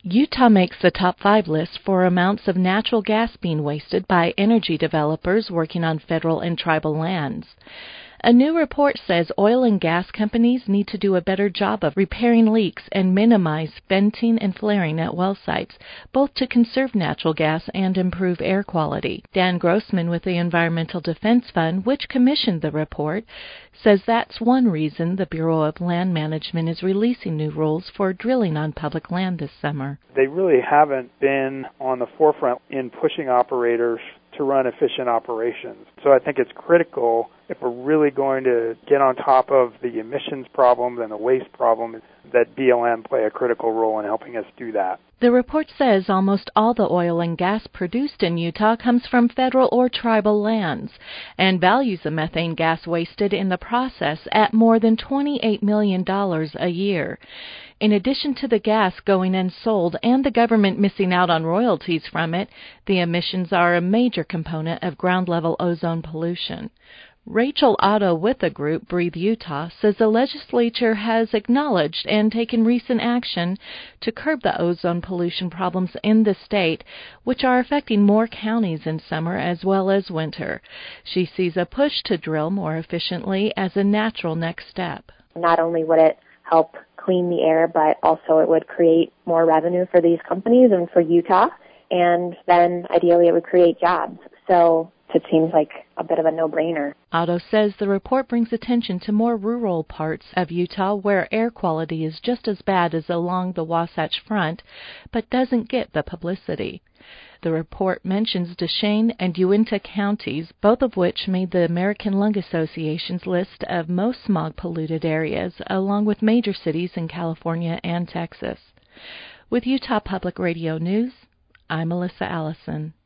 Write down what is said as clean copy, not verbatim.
Utah makes the top 5 list for amounts of natural gas being wasted by energy developers working on federal and tribal lands. A new report says oil and gas companies need to do a better job of repairing leaks and minimize venting and flaring at well sites, both to conserve natural gas and improve air quality. Dan Grossman with the Environmental Defense Fund, which commissioned the report, says that's one reason the Bureau of Land Management is releasing new rules for drilling on public land this summer. They really haven't been on the forefront in pushing operators to run efficient operations. So I think it's critical if we're really going to get on top of the emissions problem and the waste problem that BLM play a critical role in helping us do that. The report says almost all the oil and gas produced in Utah comes from federal or tribal lands and values the methane gas wasted in the process at more than $28 million a year. In addition to the gas going unsold and the government missing out on royalties from it, the emissions are a major component of ground-level ozone pollution. Rachel Otto with the group Breathe Utah says the legislature has acknowledged and taken recent action to curb the ozone pollution problems in the state, which are affecting more counties in summer as well as winter. She sees a push to drill more efficiently as a natural next step. Not only would it help clean the air, but also it would create more revenue for these companies and for Utah, and then ideally it would create jobs. So it seems like a bit of a no-brainer. Otto says the report brings attention to more rural parts of Utah where air quality is just as bad as along the Wasatch Front, but doesn't get the publicity. The report mentions Duchesne and Uinta counties, both of which made the American Lung Association's list of most smog-polluted areas, along with major cities in California and Texas. With Utah Public Radio News, I'm Melissa Allison.